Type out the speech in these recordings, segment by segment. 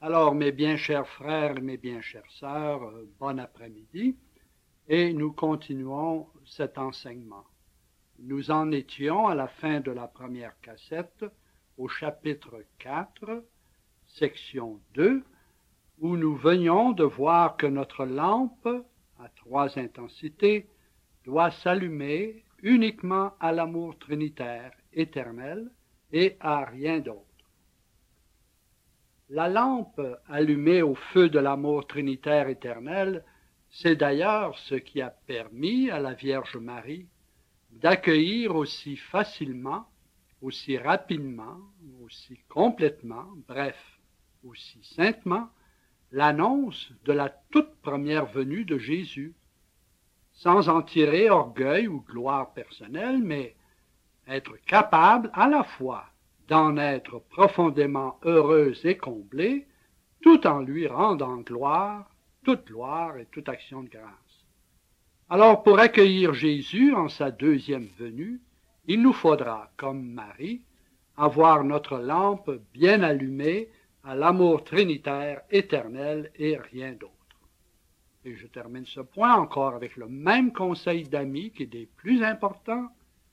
Alors, mes bien chers frères et mes bien chères sœurs, bon après-midi, et nous continuons cet enseignement. Nous en étions à la fin de la première cassette, au chapitre 4, section 2, où nous venions de voir que notre lampe, à 3 intensités, doit s'allumer uniquement à l'amour trinitaire éternel et à rien d'autre. La lampe allumée au feu de l'amour trinitaire éternel, c'est d'ailleurs ce qui a permis à la Vierge Marie d'accueillir aussi facilement, aussi rapidement, aussi complètement, bref, aussi saintement, l'annonce de la toute première venue de Jésus, sans en tirer orgueil ou gloire personnelle, mais être capable à la fois d'en être profondément heureuse et comblée, tout en lui rendant gloire et toute action de grâce. Alors, pour accueillir Jésus en sa deuxième venue, il nous faudra, comme Marie, avoir notre lampe bien allumée à l'amour trinitaire éternel et rien d'autre. Et je termine ce point encore avec le même conseil d'amis qui est des plus importants.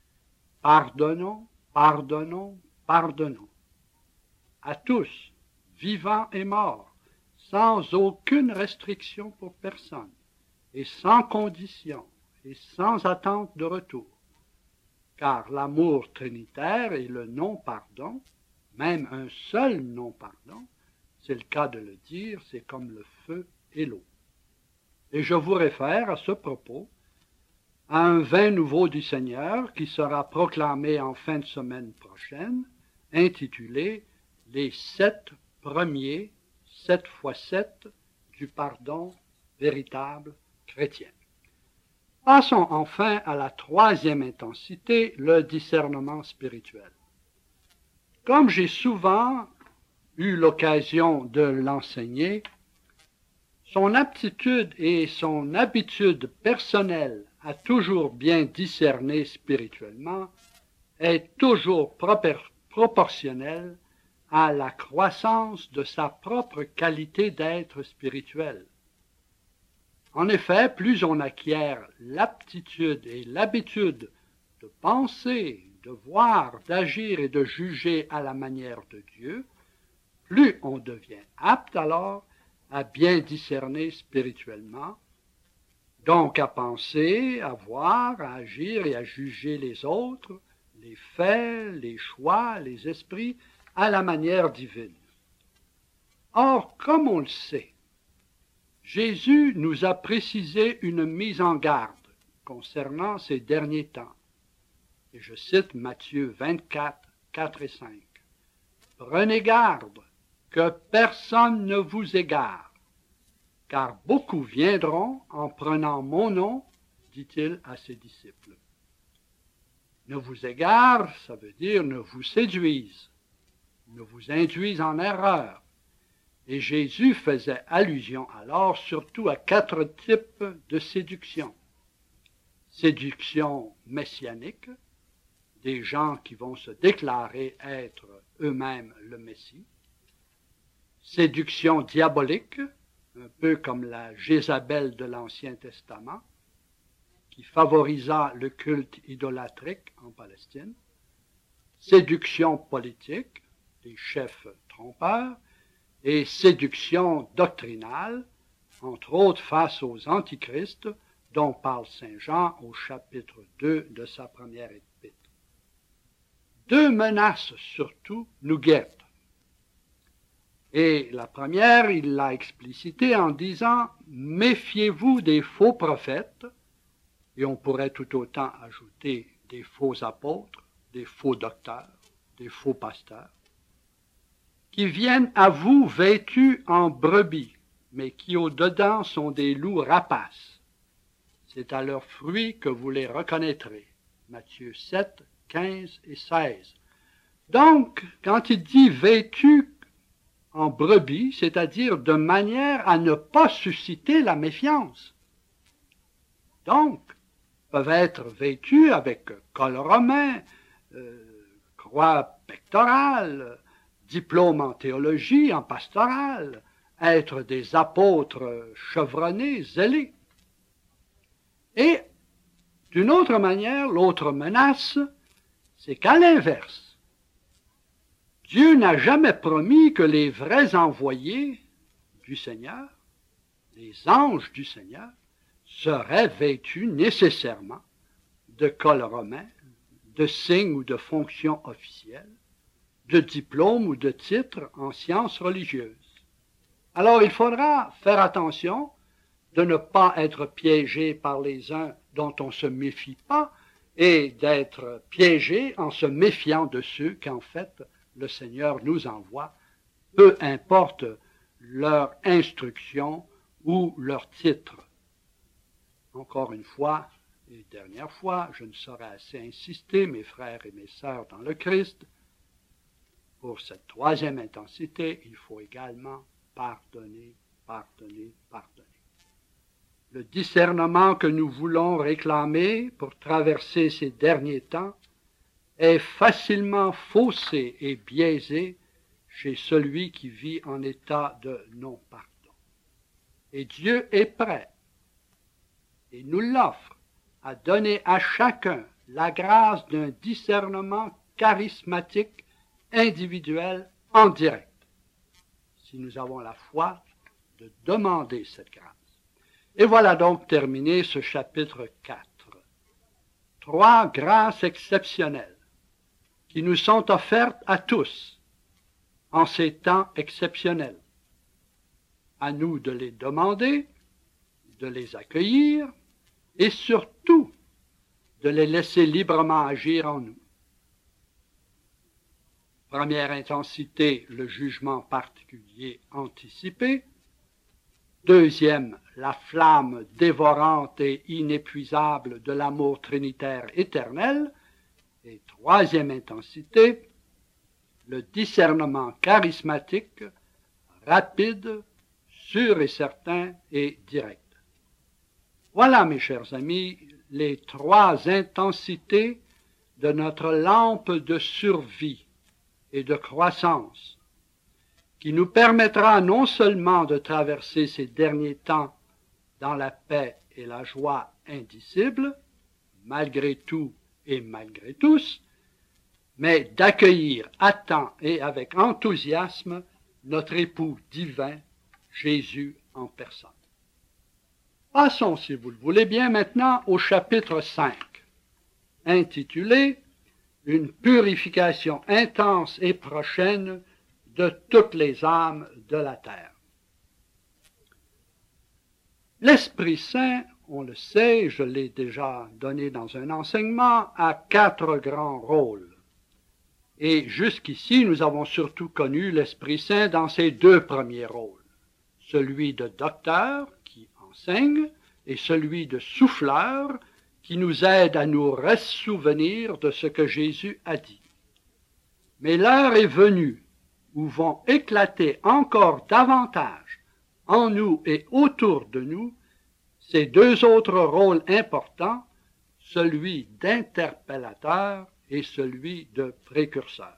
Pardonnons, pardonnons, pardonnons. À tous, vivants et morts, sans aucune restriction pour personne, et sans condition, et sans attente de retour. Car l'amour trinitaire et le non-pardon, même un seul non-pardon, c'est le cas de le dire, c'est comme le feu et l'eau. Et je vous réfère à ce propos à un vin nouveau du Seigneur qui sera proclamé en fin de semaine prochaine, intitulé « Les 7 premiers, 7 fois 7 du pardon véritable chrétien ». Passons enfin à la troisième intensité, le discernement spirituel. Comme j'ai souvent eu l'occasion de l'enseigner, son aptitude et son habitude personnelle à toujours bien discerner spirituellement est toujours proportionnelle à la croissance de sa propre qualité d'être spirituel. En effet, plus on acquiert l'aptitude et l'habitude de penser, de voir, d'agir et de juger à la manière de Dieu, plus on devient apte alors à bien discerner spirituellement, donc à penser, à voir, à agir et à juger les autres, les faits, les choix, les esprits, à la manière divine. Or, comme on le sait, Jésus nous a précisé une mise en garde concernant ces derniers temps. Et je cite Matthieu 24, 4 et 5. « Prenez garde que personne ne vous égare, car beaucoup viendront en prenant mon nom, dit-il à ses disciples. » Ne vous égare, ça veut dire ne vous séduise, ne vous induise en erreur. Et Jésus faisait allusion alors surtout à 4 types de séduction. Séduction messianique, des gens qui vont se déclarer être eux-mêmes le Messie. Séduction diabolique, un peu comme la Jézabel de l'Ancien Testament, qui favorisa le culte idolâtrique en Palestine. Séduction politique, des chefs trompeurs, et séduction doctrinale, entre autres face aux antichrists, dont parle Saint Jean au chapitre 2 de sa première épître. 2 menaces surtout nous guettent. Et la première, il l'a explicité en disant « Méfiez-vous des faux prophètes », et on pourrait tout autant ajouter des faux apôtres, des faux docteurs, des faux pasteurs, qui viennent à vous vêtus en brebis, mais qui au-dedans sont des loups rapaces. C'est à leurs fruits que vous les reconnaîtrez. Matthieu 7, 15 et 16. Donc, quand il dit vêtus en brebis, c'est-à-dire de manière à ne pas susciter la méfiance. Donc, peuvent être vêtus avec col romain, croix pectorale, diplôme en théologie, en pastoral, être des apôtres chevronnés, zélés. Et d'une autre manière, l'autre menace, c'est qu'à l'inverse, Dieu n'a jamais promis que les vrais envoyés du Seigneur, les anges du Seigneur, seraient vêtus nécessairement de cols romains, de signes ou de fonctions officielles, de diplômes ou de titres en sciences religieuses. Alors il faudra faire attention de ne pas être piégé par les uns dont on ne se méfie pas et d'être piégé en se méfiant de ceux qu'en fait le Seigneur nous envoie, peu importe leur instruction ou leur titre. Encore une fois, et dernière fois, je ne saurais assez insister, mes frères et mes sœurs dans le Christ, pour cette troisième intensité, il faut également pardonner, pardonner, pardonner. Le discernement que nous voulons réclamer pour traverser ces derniers temps est facilement faussé et biaisé chez celui qui vit en état de non-pardon. Et Dieu est prêt, et nous l'offre, à donner à chacun la grâce d'un discernement charismatique, individuel, en direct, si nous avons la foi de demander cette grâce. Et voilà donc terminé ce chapitre 4. 3 grâces exceptionnelles qui nous sont offertes à tous en ces temps exceptionnels. À nous de les demander, de les accueillir et surtout de les laisser librement agir en nous. Première intensité, le jugement particulier anticipé. Deuxième, la flamme dévorante et inépuisable de l'amour trinitaire éternel. Et troisième intensité, le discernement charismatique, rapide, sûr et certain et direct. Voilà, mes chers amis, les 3 intensités de notre lampe de survie et de croissance, qui nous permettra non seulement de traverser ces derniers temps dans la paix et la joie indicibles, malgré tout et malgré tous, mais d'accueillir à temps et avec enthousiasme notre époux divin, Jésus en personne. Passons, si vous le voulez bien, maintenant au chapitre 5, intitulé « Une purification intense et prochaine de toutes les âmes de la terre ». L'Esprit Saint, on le sait, je l'ai déjà donné dans un enseignement, a 4 grands rôles. Et jusqu'ici, nous avons surtout connu l'Esprit Saint dans ses 2 premiers rôles, celui de docteur, qui enseigne, et celui de souffleur, qui nous aide à nous ressouvenir de ce que Jésus a dit. Mais l'heure est venue où vont éclater encore davantage en nous et autour de nous ces 2 autres rôles importants, celui d'interpellateur et celui de précurseur.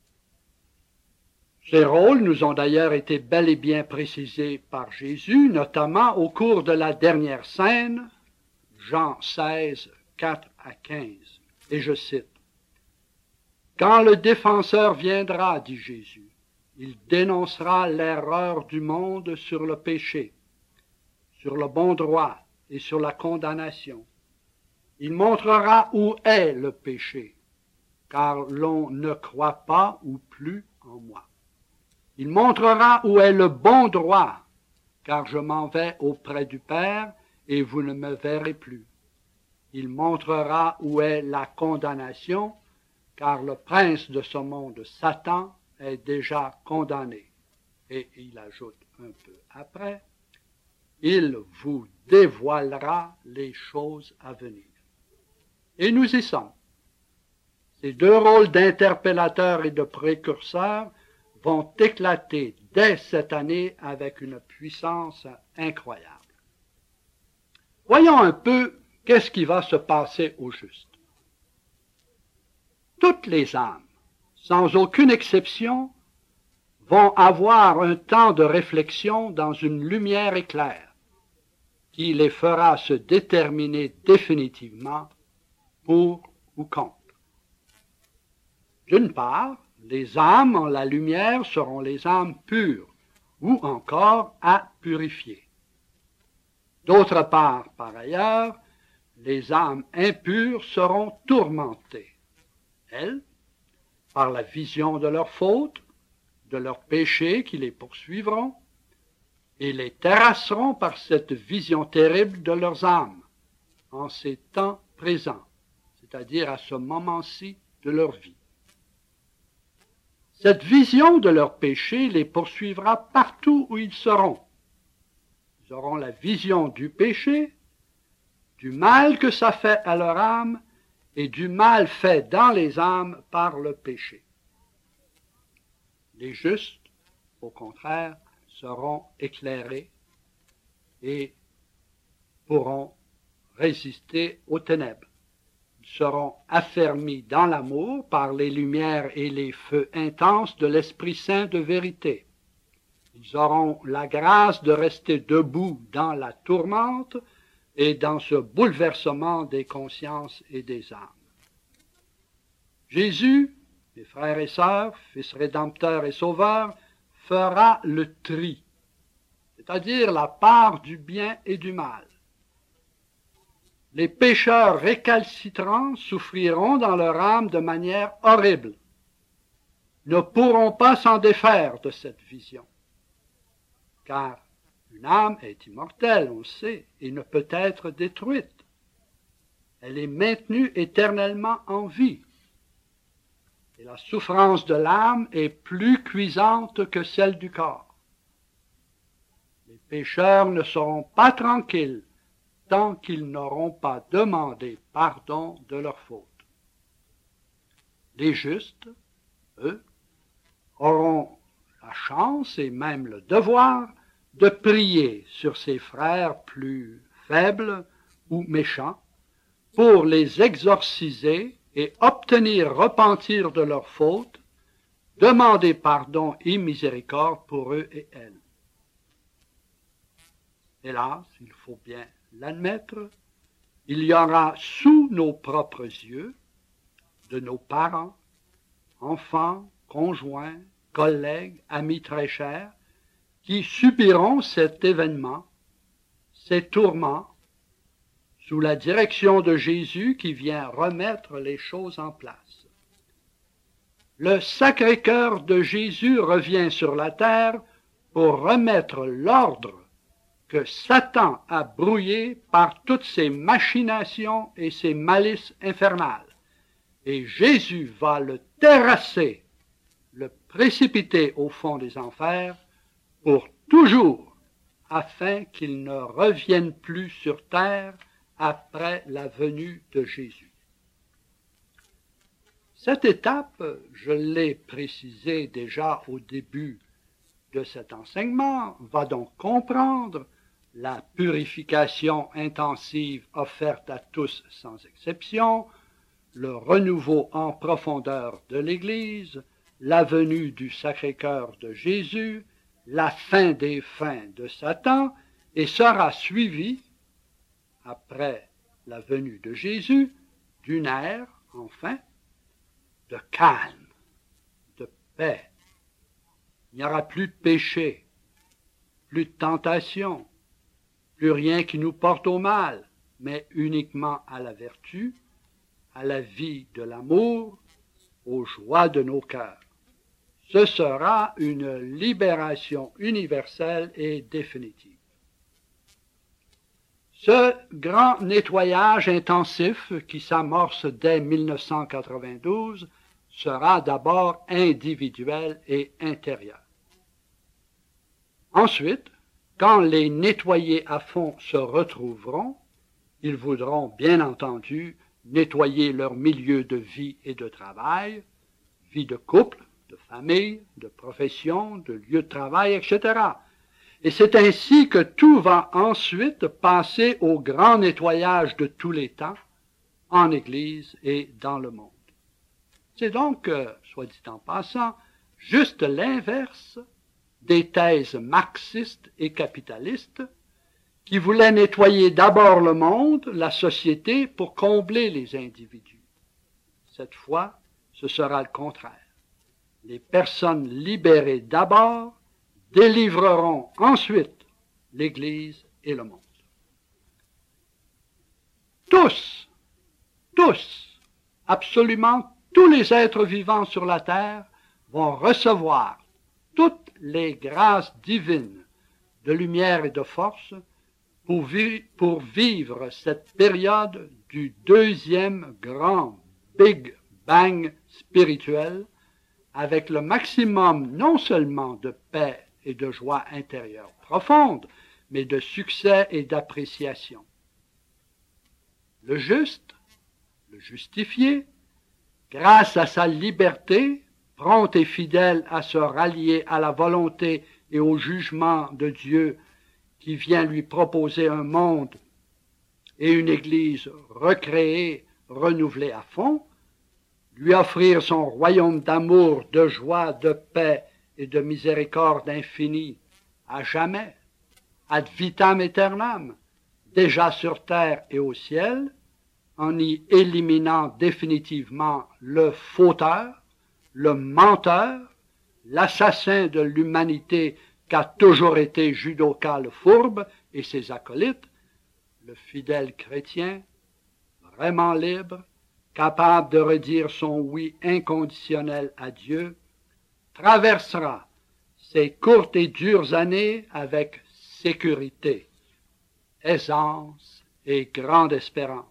Ces rôles nous ont d'ailleurs été bel et bien précisés par Jésus, notamment au cours de la dernière scène, Jean 16, 4 à 15. Et je cite, « Quand le défenseur viendra, dit Jésus, il dénoncera l'erreur du monde sur le péché, sur le bon droit et sur la condamnation. Il montrera où est le péché, car l'on ne croit pas ou plus en moi. Il montrera où est le bon droit, car je m'en vais auprès du Père et vous ne me verrez plus. Il montrera où est la condamnation, car le prince de ce monde, Satan, est déjà condamné. » Et il ajoute un peu après, « Il vous dévoilera les choses à venir. » Et nous y sommes. Ces 2 rôles d'interpellateur et de précurseur vont éclater dès cette année avec une puissance incroyable. Voyons un peu qu'est-ce qui va se passer au juste. Toutes les âmes, sans aucune exception, vont avoir un temps de réflexion dans une lumière éclair qui les fera se déterminer définitivement pour ou contre. D'une part, les âmes en la lumière seront les âmes pures ou encore à purifier. D'autre part, par ailleurs, les âmes impures seront tourmentées, elles, par la vision de leurs fautes, de leurs péchés qui les poursuivront, et les terrasseront par cette vision terrible de leurs âmes, en ces temps présents, c'est-à-dire à ce moment-ci de leur vie. Cette vision de leurs péchés les poursuivra partout où ils seront. Ils auront la vision du péché, du mal que ça fait à leur âme et du mal fait dans les âmes par le péché. Les justes, au contraire, seront éclairés et pourront résister aux ténèbres. Ils seront affermis dans l'amour par les lumières et les feux intenses de l'Esprit Saint de vérité. Ils auront la grâce de rester debout dans la tourmente et dans ce bouleversement des consciences et des âmes. Jésus, mes frères et sœurs, Fils rédempteur et sauveur, fera le tri, c'est-à-dire la part du bien et du mal. Les pécheurs récalcitrants souffriront dans leur âme de manière horrible, ne pourront pas s'en défaire de cette vision, car une âme est immortelle, on le sait, et ne peut être détruite. Elle est maintenue éternellement en vie. Et la souffrance de l'âme est plus cuisante que celle du corps. Les pécheurs ne seront pas tranquilles tant qu'ils n'auront pas demandé pardon de leurs fautes. Les justes, eux, auront la chance et même le devoir de prier sur ses frères plus faibles ou méchants pour les exorciser et obtenir repentir de leurs fautes, demander pardon et miséricorde pour eux et elles. Hélas, il faut bien l'admettre, il y aura sous nos propres yeux, de nos parents, enfants, conjoints, collègues, amis très chers, qui subiront cet événement, ces tourments, sous la direction de Jésus qui vient remettre les choses en place. Le Sacré-Cœur de Jésus revient sur la terre pour remettre l'ordre que Satan a brouillé par toutes ses machinations et ses malices infernales. Et Jésus va le terrasser, le précipiter au fond des enfers pour toujours, afin qu'il ne revienne plus sur terre après la venue de Jésus. Cette étape, je l'ai précisé déjà au début de cet enseignement, va donc comprendre la purification intensive offerte à tous sans exception, le renouveau en profondeur de l'Église, la venue du Sacré-Cœur de Jésus, la fin des fins de Satan, et sera suivi, après la venue de Jésus, d'une ère, enfin, de calme, de paix. Il n'y aura plus de péché, plus de tentation, plus rien qui nous porte au mal, mais uniquement à la vertu, à la vie de l'amour, aux joies de nos cœurs. Ce sera une libération universelle et définitive. Ce grand nettoyage intensif qui s'amorce dès 1992 sera d'abord individuel et intérieur. Ensuite, quand les nettoyés à fond se retrouveront, ils voudront bien entendu nettoyer leur milieu de vie et de travail, vie de couple, de famille, de profession, de lieu de travail, etc. Et c'est ainsi que tout va ensuite passer au grand nettoyage de tous les temps, en Église et dans le monde. C'est donc, soit dit en passant, juste l'inverse des thèses marxistes et capitalistes qui voulaient nettoyer d'abord le monde, la société, pour combler les individus. Cette fois, ce sera le contraire. Les personnes libérées d'abord délivreront ensuite l'Église et le monde. Tous, absolument tous les êtres vivants sur la terre vont recevoir toutes les grâces divines de lumière et de force pour vivre cette période du deuxième grand Big Bang spirituel avec le maximum non seulement de paix et de joie intérieure profonde, mais de succès et d'appréciation. Le juste, le justifié, grâce à sa liberté, prompt et fidèle à se rallier à la volonté et au jugement de Dieu qui vient lui proposer un monde et une Église recréée, renouvelée à fond, lui offrir son royaume d'amour, de joie, de paix et de miséricorde infinie à jamais, ad vitam aeternam, déjà sur terre et au ciel, en y éliminant définitivement le fauteur, le menteur, l'assassin de l'humanité qu'a toujours été Judoka le fourbe et ses acolytes, le fidèle chrétien, vraiment libre, capable de redire son oui inconditionnel à Dieu, traversera ces courtes et dures années avec sécurité, aisance et grande espérance.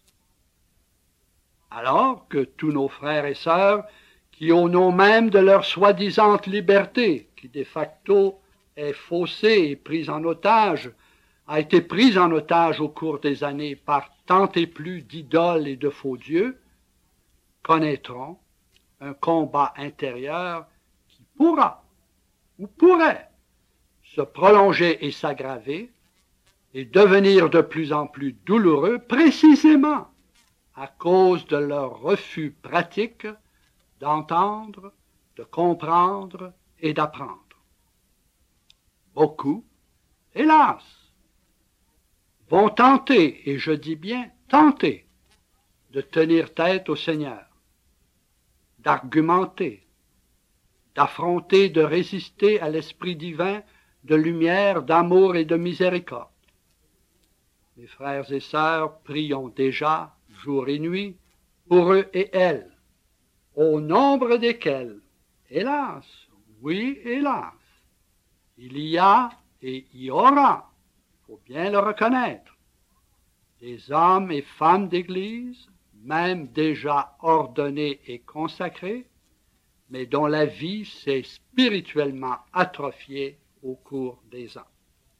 Alors que tous nos frères et sœurs, qui au nom même de leur soi-disant liberté, qui de facto est faussée et prise en otage, a été prise en otage au cours des années par tant et plus d'idoles et de faux dieux, connaîtront un combat intérieur qui pourra ou pourrait se prolonger et s'aggraver et devenir de plus en plus douloureux précisément à cause de leur refus pratique d'entendre, de comprendre et d'apprendre. Beaucoup, hélas, vont tenter, et je dis bien tenter, de tenir tête au Seigneur, d'argumenter, d'affronter, de résister à l'Esprit divin de lumière, d'amour et de miséricorde. Mes frères et sœurs, prions déjà, jour et nuit, pour eux et elles, au nombre desquels, hélas, oui, hélas, il y a et il y aura, il faut bien le reconnaître, des hommes et femmes d'Église, même déjà ordonnés et consacrés, mais dont la vie s'est spirituellement atrophiée au cours des ans.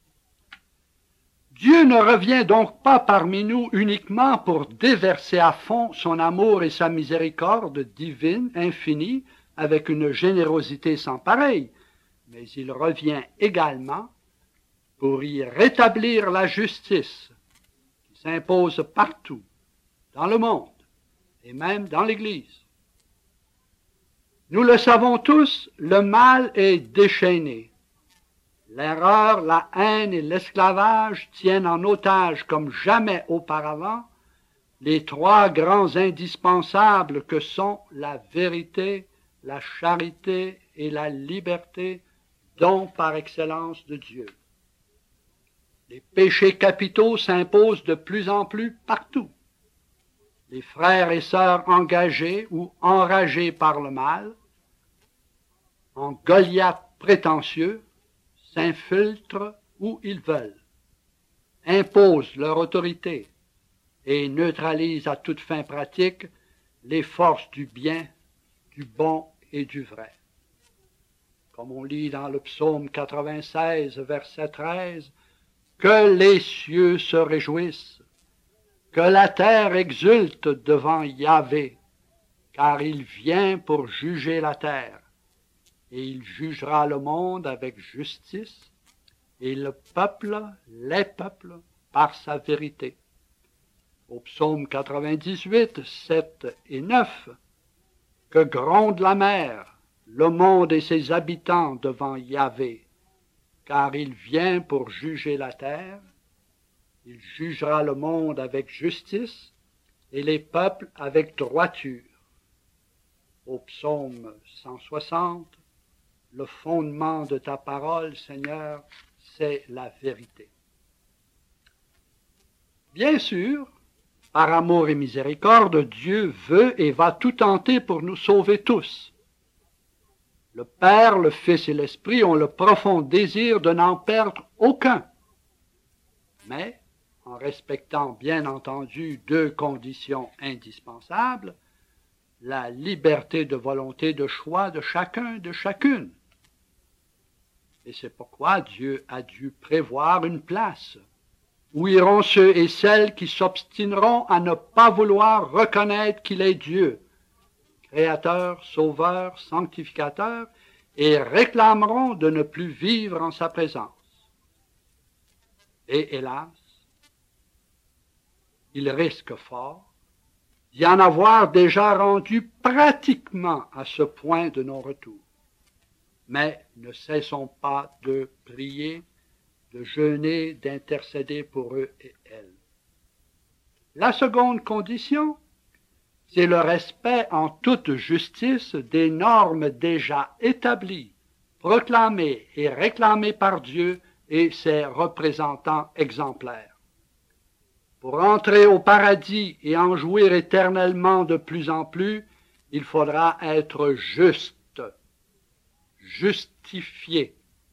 Dieu ne revient donc pas parmi nous uniquement pour déverser à fond son amour et sa miséricorde divine, infinie, avec une générosité sans pareille, mais il revient également pour y rétablir la justice qui s'impose partout, dans le monde, et même dans l'Église. Nous le savons tous, le mal est déchaîné. L'erreur, la haine et l'esclavage tiennent en otage comme jamais auparavant les trois grands indispensables que sont la vérité, la charité et la liberté, dons par excellence de Dieu. Les péchés capitaux s'imposent de plus en plus partout. Les frères et sœurs engagés ou enragés par le mal, en Goliath prétentieux, s'infiltrent où ils veulent, imposent leur autorité et neutralisent à toute fin pratique les forces du bien, du bon et du vrai. Comme on lit dans le psaume 96, verset 13, « Que les cieux se réjouissent, que la terre exulte devant Yahvé, car il vient pour juger la terre. Et il jugera le monde avec justice, et le peuple, les peuples, par sa vérité. » Au psaume 98, 7 et 9, « Que gronde la mer, le monde et ses habitants devant Yahvé, car il vient pour juger la terre. Il jugera le monde avec justice et les peuples avec droiture. Au psaume 160, le fondement de ta parole, Seigneur, c'est la vérité. Bien sûr, par amour et miséricorde, Dieu veut et va tout tenter pour nous sauver tous. Le Père, le Fils et l'Esprit ont le profond désir de n'en perdre aucun. Mais, en respectant bien entendu deux conditions indispensables, la liberté de volonté de choix de chacun, de chacune. Et c'est pourquoi Dieu a dû prévoir une place où iront ceux et celles qui s'obstineront à ne pas vouloir reconnaître qu'il est Dieu, Créateur, Sauveur, Sanctificateur, et réclameront de ne plus vivre en sa présence. Et hélas, il risque fort d'y en avoir déjà rendu pratiquement à ce point de non-retour. Mais ne cessons pas de prier, de jeûner, d'intercéder pour eux et elles. La seconde condition, c'est le respect en toute justice des normes déjà établies, proclamées et réclamées par Dieu et ses représentants exemplaires. Pour entrer au paradis et en jouir éternellement de plus en plus, il faudra être juste, justifié.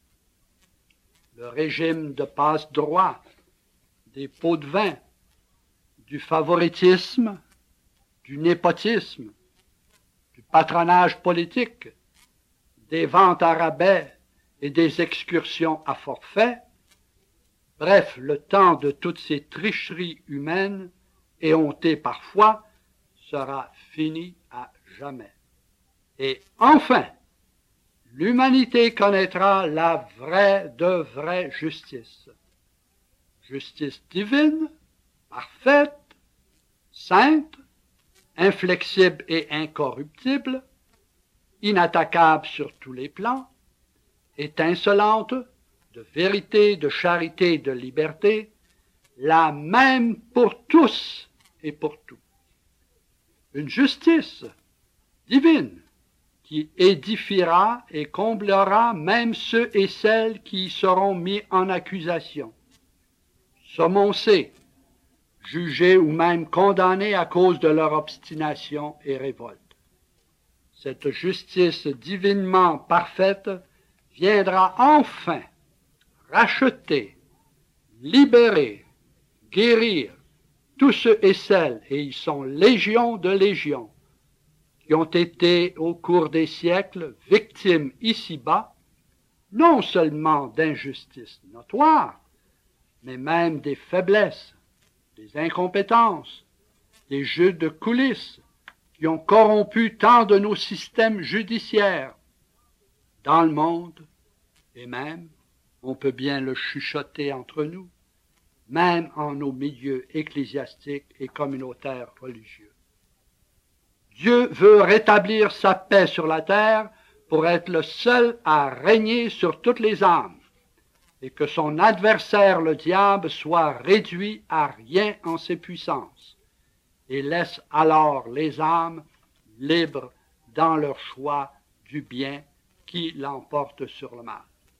Le régime de passe-droit, des pots de vin, du favoritisme, du népotisme, du patronage politique, des ventes à rabais et des excursions à forfait, bref, le temps de toutes ces tricheries humaines, éhontées parfois, sera fini à jamais. Et enfin, l'humanité connaîtra la vraie de vraie justice. Justice divine, parfaite, sainte, inflexible et incorruptible, inattaquable sur tous les plans, étincelante de vérité, de charité, de liberté, la même pour tous et pour tout. Une justice divine qui édifiera et comblera même ceux et celles qui y seront mis en accusation, semoncés, jugés ou même condamnés à cause de leur obstination et révolte. Cette justice divinement parfaite viendra enfin racheter, libérer, guérir tous ceux et celles, et ils sont légions de légions, qui ont été au cours des siècles victimes ici-bas, non seulement d'injustices notoires, mais même des faiblesses, des incompétences, des jeux de coulisses qui ont corrompu tant de nos systèmes judiciaires dans le monde, et même, on peut bien le chuchoter entre nous, même en nos milieux ecclésiastiques et communautaires religieux. Dieu veut rétablir sa paix sur la terre pour être le seul à régner sur toutes les âmes, et que son adversaire, le diable, soit réduit à rien en ses puissances, et laisse alors les âmes libres dans leur choix du bien qui l'emporte sur le mal.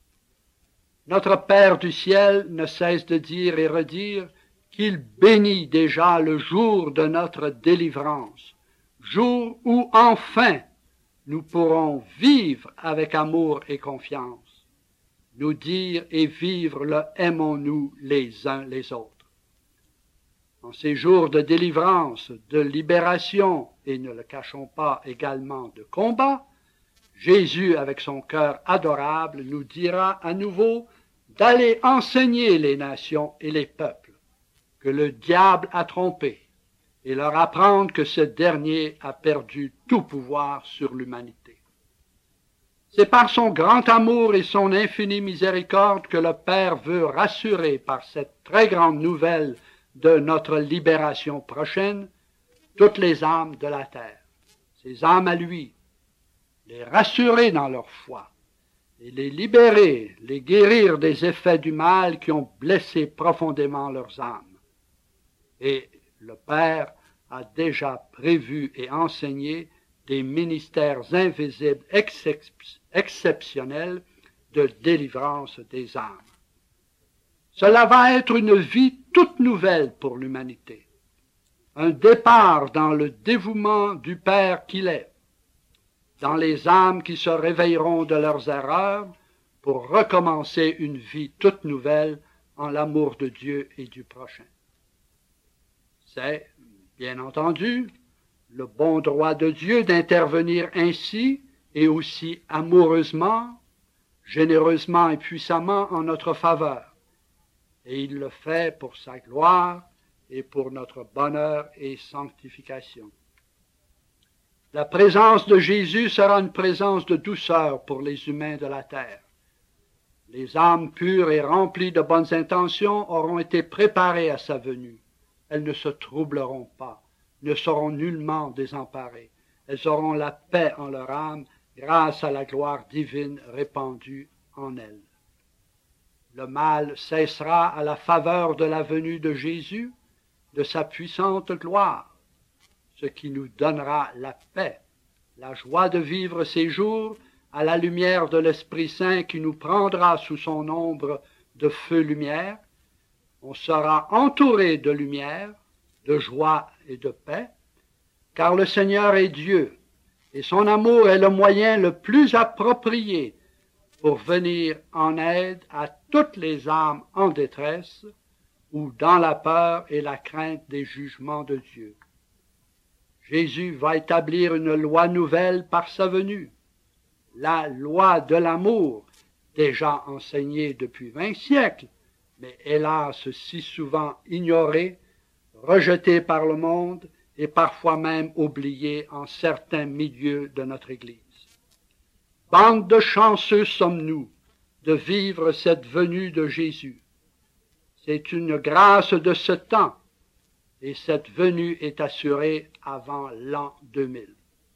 Notre Père du ciel ne cesse de dire et redire qu'il bénit déjà le jour de notre délivrance, jour où enfin nous pourrons vivre avec amour et confiance, nous dire et vivre le aimons-nous les uns les autres. En ces jours de délivrance, de libération, et ne le cachons pas également de combat, Jésus, avec son cœur adorable, nous dira à nouveau d'aller enseigner les nations et les peuples que le diable a trompés et leur apprendre que ce dernier a perdu tout pouvoir sur l'humanité. C'est par son grand amour et son infinie miséricorde que le Père veut rassurer par cette très grande nouvelle de notre libération prochaine toutes les âmes de la terre, ces âmes à lui, les rassurer dans leur foi et les libérer, les guérir des effets du mal qui ont blessé profondément leurs âmes. Et le Père a déjà prévu et enseigné des ministères invisibles exceptionnels de délivrance des âmes. Cela va être une vie toute nouvelle pour l'humanité, un départ dans le dévouement du Père qu'il est, dans les âmes qui se réveilleront de leurs erreurs pour recommencer une vie toute nouvelle en l'amour de Dieu et du prochain. C'est, bien entendu, le bon droit de Dieu d'intervenir ainsi et aussi amoureusement, généreusement et puissamment en notre faveur. Et il le fait pour sa gloire et pour notre bonheur et sanctification. La présence de Jésus sera une présence de douceur pour les humains de la terre. Les âmes pures et remplies de bonnes intentions auront été préparées à sa venue. Elles ne se troubleront pas, ne seront nullement désemparées. Elles auront la paix en leur âme grâce à la gloire divine répandue en elles. Le mal cessera à la faveur de la venue de Jésus, de sa puissante gloire, ce qui nous donnera la paix, la joie de vivre ces jours à la lumière de l'Esprit Saint qui nous prendra sous son ombre de feu-lumière. On sera entouré de lumière, de joie et de paix, car le Seigneur est Dieu, et son amour est le moyen le plus approprié pour venir en aide à toutes les âmes en détresse ou dans la peur et la crainte des jugements de Dieu. Jésus va établir une loi nouvelle par sa venue, la loi de l'amour, déjà enseignée depuis 20 siècles, mais hélas si souvent ignorée, rejetée par le monde et parfois même oubliée en certains milieux de notre Église. Bande de chanceux sommes-nous de vivre cette venue de Jésus. C'est une grâce de ce temps, et cette venue est assurée avant l'an 2000.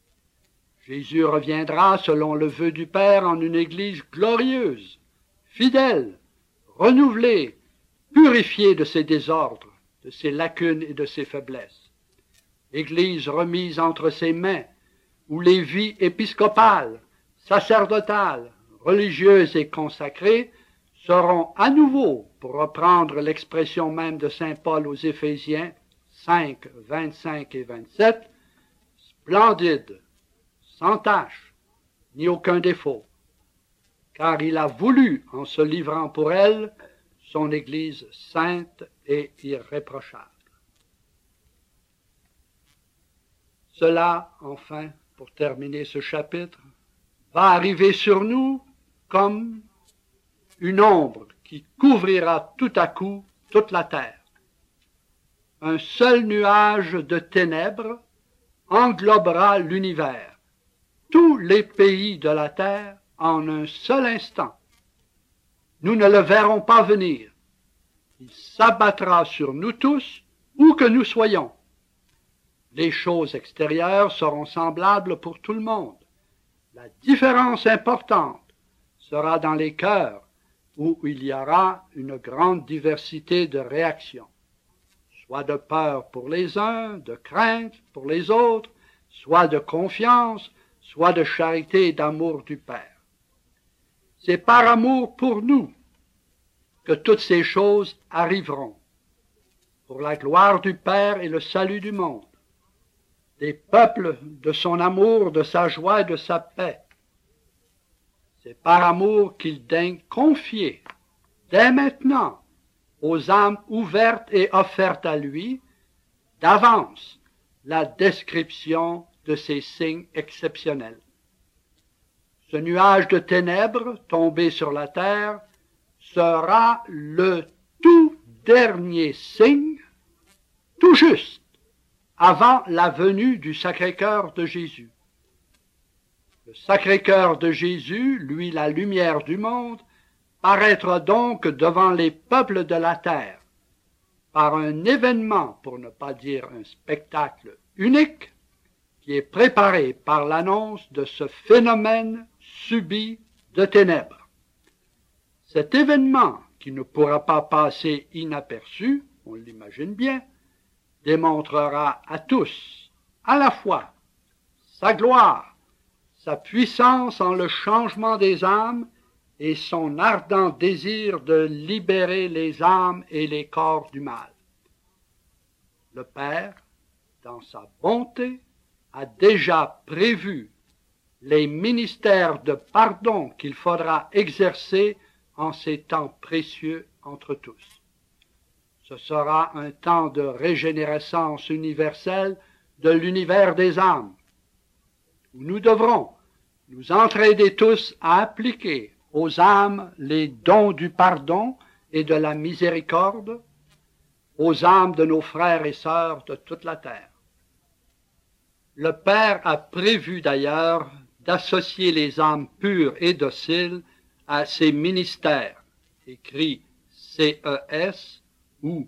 Jésus reviendra selon le vœu du Père en une Église glorieuse, fidèle, renouvelée, purifiée de ses désordres, de ses lacunes et de ses faiblesses. Église remise entre ses mains, où les vies épiscopales, sacerdotales, religieuses et consacrées seront à nouveau, pour reprendre l'expression même de saint Paul aux Éphésiens 5, 25 et 27, splendides, sans tache, ni aucun défaut, car il a voulu, en se livrant pour elle, son Église sainte et irréprochable. Cela, enfin, pour terminer ce chapitre, va arriver sur nous comme une ombre qui couvrira tout à coup toute la terre. Un seul nuage de ténèbres englobera l'univers, tous les pays de la terre en un seul instant. Nous ne le verrons pas venir. Il s'abattra sur nous tous, où que nous soyons. Les choses extérieures seront semblables pour tout le monde. La différence importante sera dans les cœurs, où il y aura une grande diversité de réactions, soit de peur pour les uns, de crainte pour les autres, soit de confiance, soit de charité et d'amour du Père. C'est par amour pour nous que toutes ces choses arriveront, pour la gloire du Père et le salut du monde, des peuples de son amour, de sa joie et de sa paix. C'est par amour qu'il daigne confier, dès maintenant, aux âmes ouvertes et offertes à lui, d'avance, la description de ces signes exceptionnels. Ce nuage de ténèbres tombé sur la terre sera le tout dernier signe, tout juste, avant la venue du Sacré-Cœur de Jésus. Le Sacré-Cœur de Jésus, lui la lumière du monde, paraîtra donc devant les peuples de la terre par un événement, pour ne pas dire un spectacle unique, qui est préparé par l'annonce de ce phénomène subit de ténèbres. Cet événement, qui ne pourra pas passer inaperçu, on l'imagine bien, démontrera à tous, à la fois, sa gloire, sa puissance en le changement des âmes et son ardent désir de libérer les âmes et les corps du mal. Le Père, dans sa bonté, a déjà prévu les ministères de pardon qu'il faudra exercer en ces temps précieux entre tous. Ce sera un temps de régénérescence universelle de l'univers des âmes, où nous devrons nous entraider tous à appliquer aux âmes les dons du pardon et de la miséricorde, aux âmes de nos frères et sœurs de toute la terre. Le Père a prévu d'ailleurs d'associer les âmes pures et dociles à ces ministères, écrit CES ou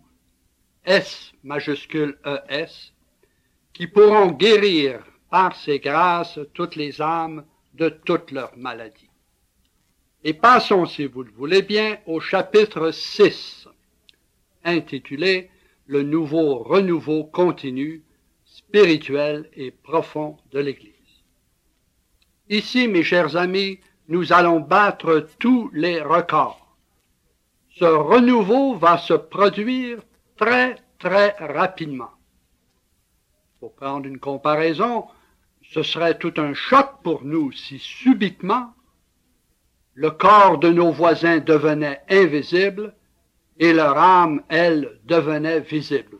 S majuscule ES, qui pourront guérir par ces grâces toutes les âmes de toutes leurs maladies. Et passons, si vous le voulez bien, au chapitre 6, intitulé « Le nouveau renouveau continu, spirituel et profond de l'Église ». Ici, mes chers amis, nous allons battre tous les records. Ce renouveau va se produire très, très rapidement. Pour prendre une comparaison, ce serait tout un choc pour nous si subitement le corps de nos voisins devenait invisible et leur âme, elle, devenait visible.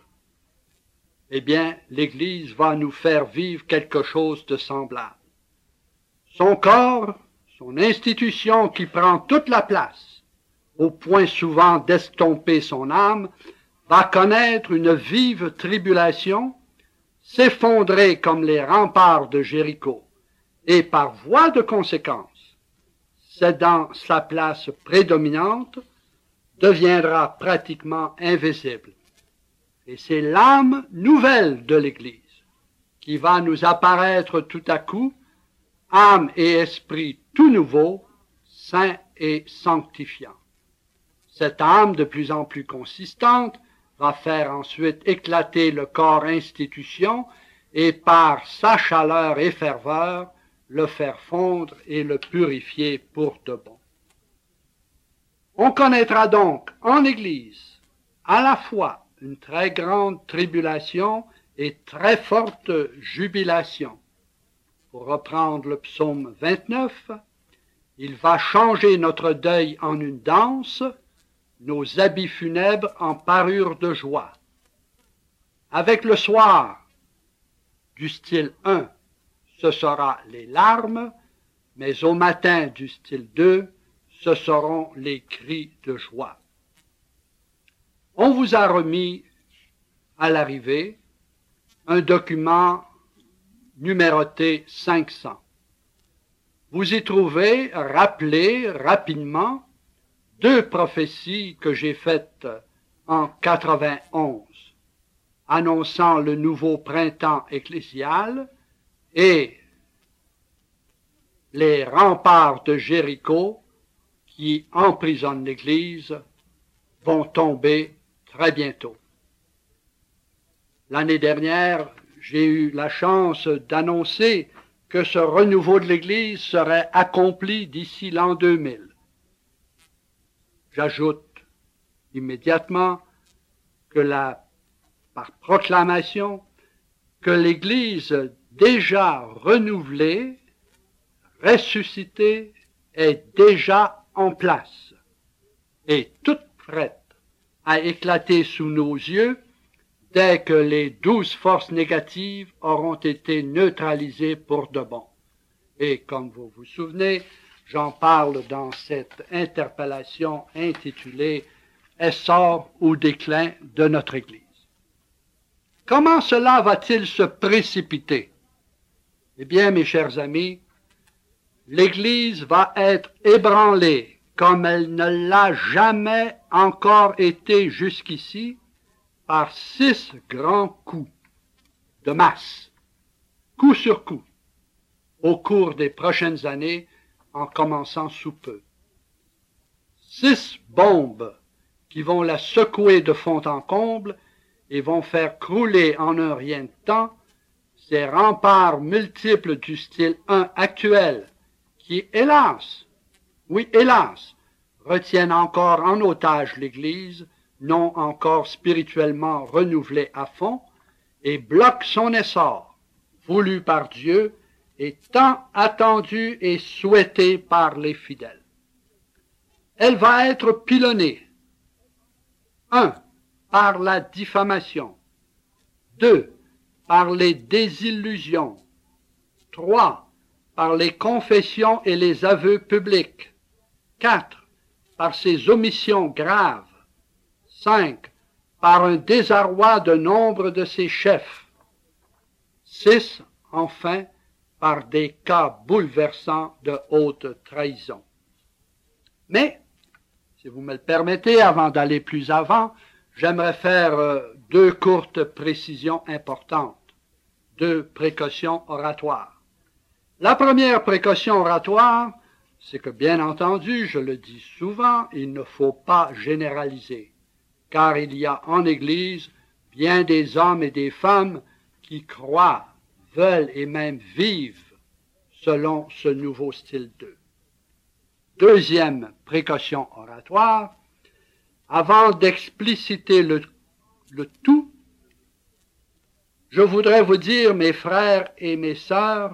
Eh bien, l'Église va nous faire vivre quelque chose de semblable. Son corps, son institution qui prend toute la place, au point souvent d'estomper son âme, va connaître une vive tribulation, s'effondrer comme les remparts de Jéricho, et par voie de conséquence, cédant sa place prédominante, deviendra pratiquement invisible. Et c'est l'âme nouvelle de l'Église qui va nous apparaître tout à coup, âme et esprit tout nouveau, saint et sanctifiant. Cette âme de plus en plus consistante va faire ensuite éclater le corps institution et par sa chaleur et ferveur le faire fondre et le purifier pour de bon. On connaîtra donc en Église à la fois une très grande tribulation et très forte jubilation. Pour reprendre le psaume 29, il va changer notre deuil en une danse, nos habits funèbres en parure de joie. Avec le soir, du style 1, ce sera les larmes, mais au matin du style 2, ce seront les cris de joie. On vous a remis à l'arrivée un document numéroté 500. Vous y trouvez rappelé rapidement 2 prophéties que j'ai faites en 91, annonçant le nouveau printemps ecclésial et les remparts de Jéricho qui emprisonnent l'Église vont tomber très bientôt. L'année dernière, j'ai eu la chance d'annoncer que ce renouveau de l'Église serait accompli d'ici l'an 2000. J'ajoute immédiatement que par proclamation, que l'Église déjà renouvelée, ressuscitée, est déjà en place et toute prête à éclater sous nos yeux dès que les 12 forces négatives auront été neutralisées pour de bon. Et comme vous vous souvenez, j'en parle dans cette interpellation intitulée « Essor ou déclin de notre Église ». Comment cela va-t-il se précipiter? Eh bien, mes chers amis, l'Église va être ébranlée comme elle ne l'a jamais encore été jusqu'ici par 6 grands coups de masse. coup sur coup, au cours des prochaines années, en commençant sous peu. 6 bombes qui vont la secouer de fond en comble et vont faire crouler en un rien de temps ces remparts multiples du style 1 actuel qui, hélas, oui, hélas, retiennent encore en otage l'Église, non encore spirituellement renouvelée à fond, et bloquent son essor, voulu par Dieu et tant attendu et souhaité par les fidèles. Elle va être pilonnée. 1. Par la diffamation. 2. Par les désillusions. 3. Par les confessions et les aveux publics. 4. Par ses omissions graves. 5. Par un désarroi de nombre de ses chefs. 6. Enfin, par des cas bouleversants de haute trahison. Mais, si vous me le permettez, avant d'aller plus avant, j'aimerais faire 2 courtes précisions importantes, 2 précautions oratoires. La première précaution oratoire, c'est que bien entendu, je le dis souvent, il ne faut pas généraliser, car il y a en Église bien des hommes et des femmes qui croient, veulent et même vivent selon ce nouveau style 2. Deuxième précaution oratoire, avant d'expliciter le tout, je voudrais vous dire, mes frères et mes sœurs,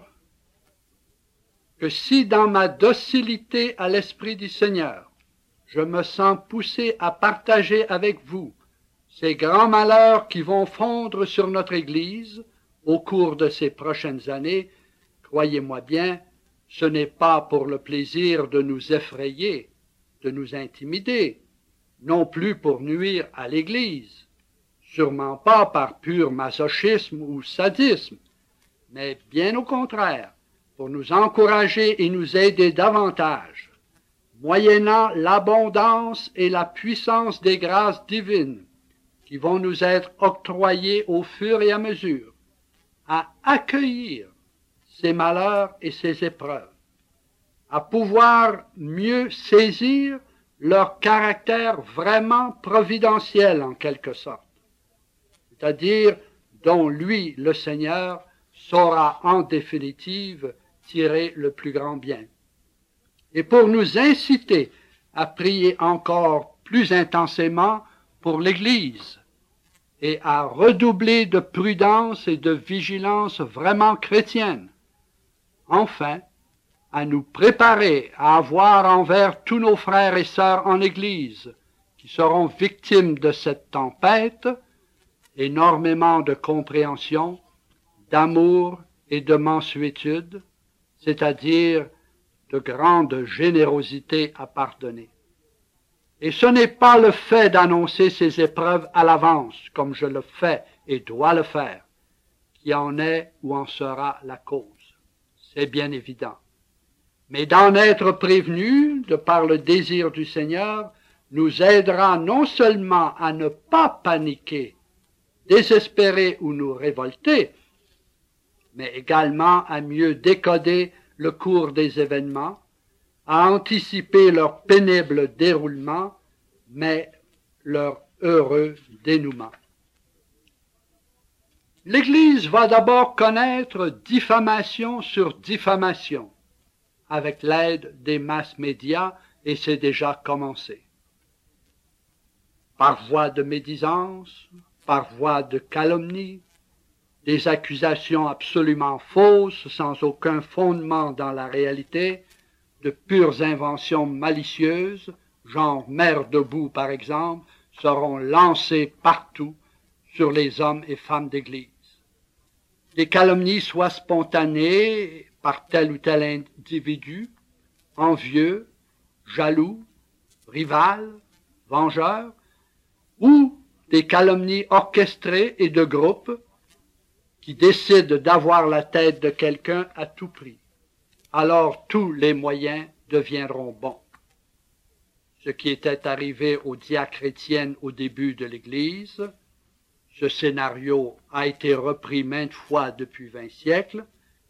que si dans ma docilité à l'Esprit du Seigneur, je me sens poussé à partager avec vous ces grands malheurs qui vont fondre sur notre Église au cours de ces prochaines années, croyez-moi bien, ce n'est pas pour le plaisir de nous effrayer, de nous intimider, non plus pour nuire à l'Église, sûrement pas par pur masochisme ou sadisme, mais bien au contraire, pour nous encourager et nous aider davantage, moyennant l'abondance et la puissance des grâces divines qui vont nous être octroyées au fur et à mesure, à accueillir ces malheurs et ces épreuves, à pouvoir mieux saisir leur caractère vraiment providentiel en quelque sorte, c'est-à-dire dont lui, le Seigneur, saura en définitive tirer le plus grand bien. Et pour nous inciter à prier encore plus intensément pour l'Église et à redoubler de prudence et de vigilance vraiment chrétienne, enfin, à nous préparer à avoir envers tous nos frères et sœurs en Église qui seront victimes de cette tempête énormément de compréhension, d'amour et de mansuétude, c'est-à-dire de grande générosité à pardonner. Et ce n'est pas le fait d'annoncer ces épreuves à l'avance, comme je le fais et dois le faire, qui en est ou en sera la cause. C'est bien évident. Mais d'en être prévenu, de par le désir du Seigneur, nous aidera non seulement à ne pas paniquer, désespérer ou nous révolter, mais également à mieux décoder le cours des événements, à anticiper leur pénible déroulement, mais leur heureux dénouement. L'Église va d'abord connaître diffamation sur diffamation, avec l'aide des masses médias, et c'est déjà commencé. Par voie de médisance, par voie de calomnie, des accusations absolument fausses, sans aucun fondement dans la réalité, de pures inventions malicieuses, genre mère debout par exemple, seront lancées partout sur les hommes et femmes d'Église. Les calomnies soient spontanées par tel ou tel individu, envieux, jaloux, rival, vengeur, ou des calomnies orchestrées et de groupes qui décident d'avoir la tête de quelqu'un à tout prix. Alors tous les moyens deviendront bons. Ce qui était arrivé aux diachrétiennes au début de l'Église, ce scénario a été repris maintes fois depuis 20 siècles,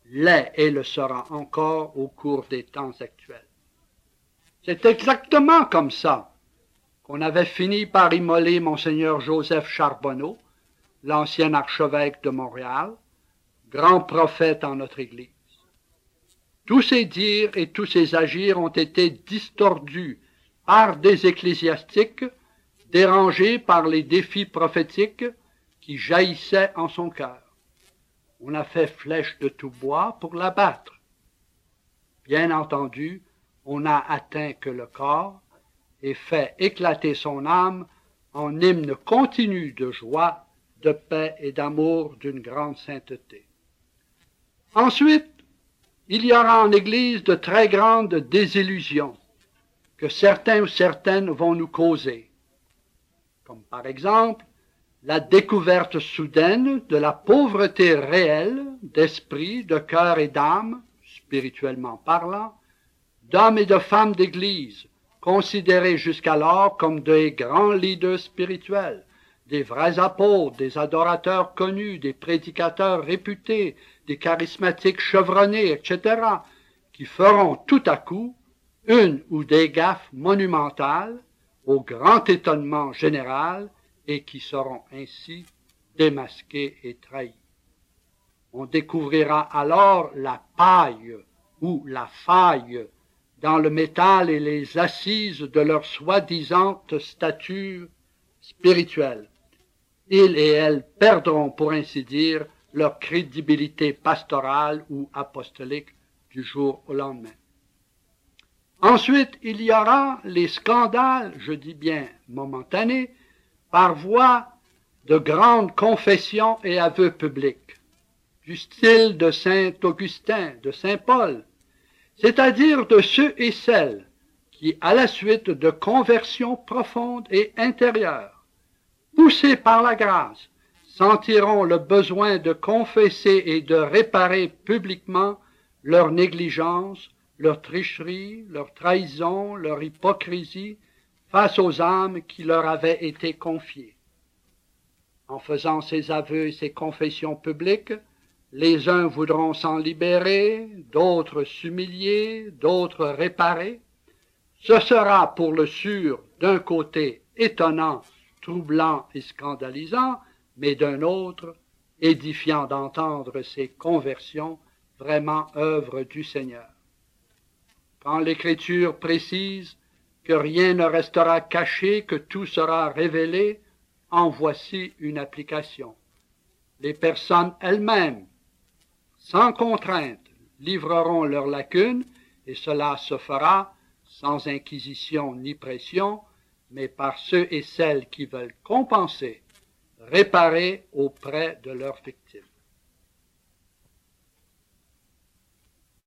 l'est et le sera encore au cours des temps actuels. C'est exactement comme ça qu'on avait fini par immoler Monseigneur Joseph Charbonneau, l'ancien archevêque de Montréal, grand prophète en notre Église. Tous ses dires et tous ses agirs ont été distordus par des ecclésiastiques dérangés par les défis prophétiques qui jaillissaient en son cœur. On a fait flèche de tout bois pour l'abattre. Bien entendu, on n'a atteint que le corps et fait éclater son âme en hymne continu de joie, de paix et d'amour d'une grande sainteté. Ensuite, il y aura en Église de très grandes désillusions que certains ou certaines vont nous causer, comme par exemple la découverte soudaine de la pauvreté réelle d'esprit, de cœur et d'âme, spirituellement parlant, d'hommes et de femmes d'Église, considérés jusqu'alors comme des grands leaders spirituels, des vrais apôtres, des adorateurs connus, des prédicateurs réputés, des charismatiques chevronnés, etc., qui feront tout à coup une ou des gaffes monumentales au grand étonnement général et qui seront ainsi démasqués et trahis. On découvrira alors la paille ou la faille dans le métal et les assises de leur soi-disant stature spirituelle. Ils et elles perdront, pour ainsi dire, leur crédibilité pastorale ou apostolique du jour au lendemain. Ensuite, il y aura les scandales, je dis bien momentanés, par voie de grandes confessions et aveux publics, du style de saint Augustin, de saint Paul, c'est-à-dire de ceux et celles qui, à la suite de conversions profondes et intérieures, poussés par la grâce, sentiront le besoin de confesser et de réparer publiquement leur négligence, leur tricherie, leur trahison, leur hypocrisie face aux âmes qui leur avaient été confiées. En faisant ces aveux et ces confessions publiques, les uns voudront s'en libérer, d'autres s'humilier, d'autres réparer. Ce sera pour le sûr d'un côté étonnant, troublant et scandalisant, mais d'un autre édifiant d'entendre ces conversions vraiment œuvre du Seigneur. Quand l'Écriture précise que rien ne restera caché, que tout sera révélé, en voici une application. Les personnes elles-mêmes, sans contrainte, livreront leurs lacunes, et cela se fera sans inquisition ni pression, mais par ceux et celles qui veulent compenser, réparer auprès de leurs victimes.